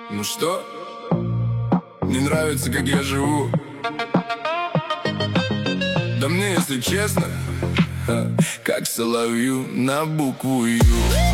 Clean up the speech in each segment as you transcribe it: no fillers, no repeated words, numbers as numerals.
Ну что? Не нравится, как я живу? Да мне, если честно, как соловью на букву Ю.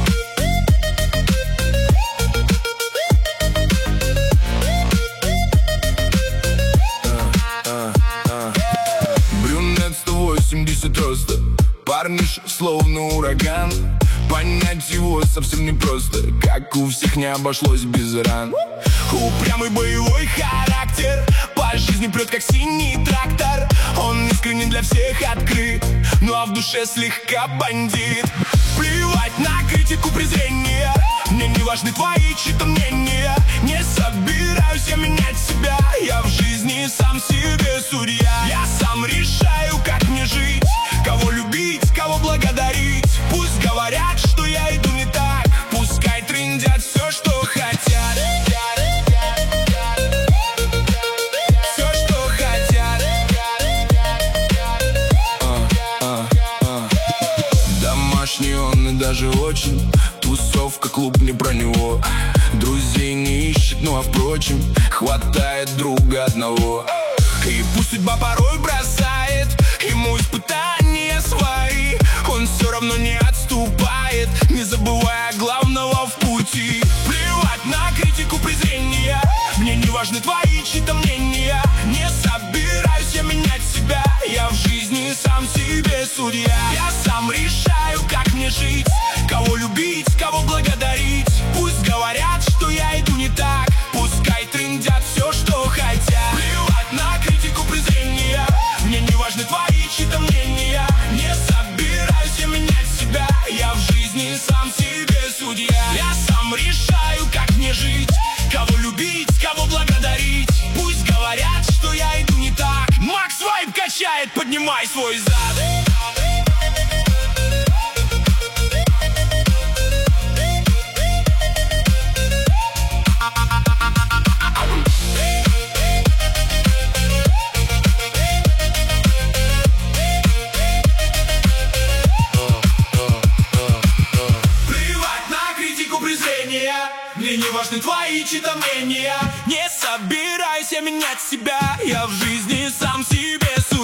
Брюнет 180 роста, парниш словно ураган. Понять его совсем непросто, как у всех не обошлось без ран. Упрямый боевой характер, по жизни прет как синий трактор. Он искренне для всех открыт, ну а в душе слегка бандит. Плевать на критику, презрение, мне не важны твои чьи-то мнения. Не собираюсь я менять себя, я в жизни сам себе судья. Я сам решаю, как мне жить, кого любить, кого благодарить. Пусть говорят, что я иду не так, пускай трындят все, что хотят. Все, что хотят. Домашний он и даже очень. Тусовка, клуб не про него. Друзей не ищет, ну а впрочем, хватает друга одного. И пусть судьба порой бросает ему испытания свои, он все равно не отступает, не забывая главного в пути. Плевать на критику, презрение, мне не важны твои чьи-то мнения. Не собираюсь я менять себя, я в жизни сам себе судья. Я сам решаю, как мне жить, кого любить, кого благодарить. Пусть говорят, что я иду не так, пускай трындят все, что хотят. Плевать на критику, презрение, мне не важны твои чьи-то мнения. Не собираюсь я менять себя, я в жизни сам себе судья. Я сам решаю, как мне жить, кого любить, кого благодарить. Пусть говорят, что я иду не так. Макс Вайб качает, поднимай свой зад. Мне не важны твои чьи-то мнения. Не собираюсь я менять себя, я в жизни сам себе судья.